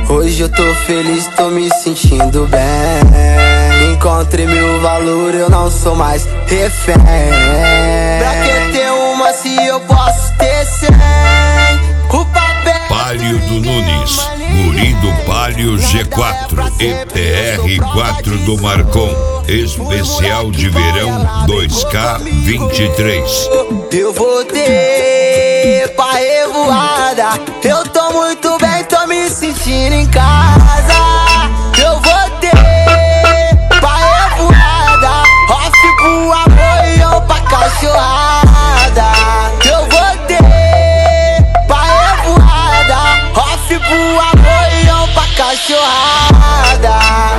Hoje eu tô feliz, tô me sentindo bem. Encontrei meu valor, eu não sou mais refém. Pra que ter uma se eu posso ter 100? O papel Palio do Nunes, guri do Palio G4, ETR4 do Marcon, especial de verão 2K23. Eu vou ter pra revoada. Eu tô muito bem, tô me sentindo em casa. Eu vou ter pra revoada, off pro amor e eu pra cachorrada. Eu vou ter pra revoada, off pro amor e eu pra cachorrada.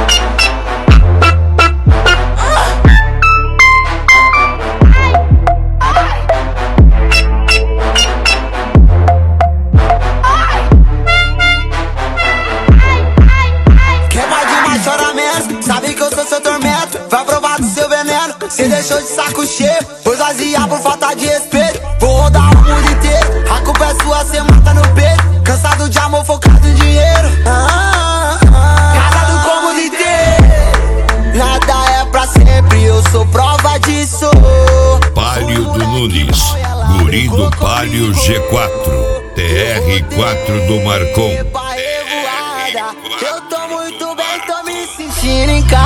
Sabe que eu sou seu tormento, vai provar do seu veneno. Cê deixou de saco cheio, pois vazia por falta de respeito. Vou rodar o mundo inteiro, a culpa é sua, cê mata no peito. Cansado de amor, focado em dinheiro. Casado com o mundo inteiro, nada é pra sempre, eu sou prova disso. Palio do Nunes, guri do Palio G4, TR4 do Marcon. Eu tô muito bem, tô me sentindo em casa.